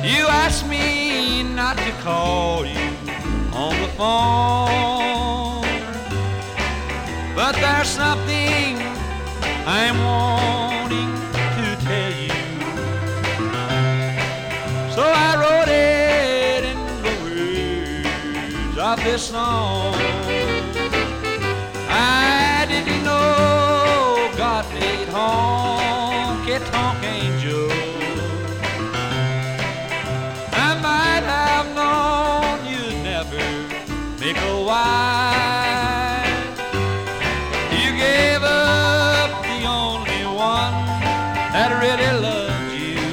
You asked me not to call you on the phone, but there's something I'm wanting to tell you. So I wrote it in the words of this song. I didn't know God played honky tonk angel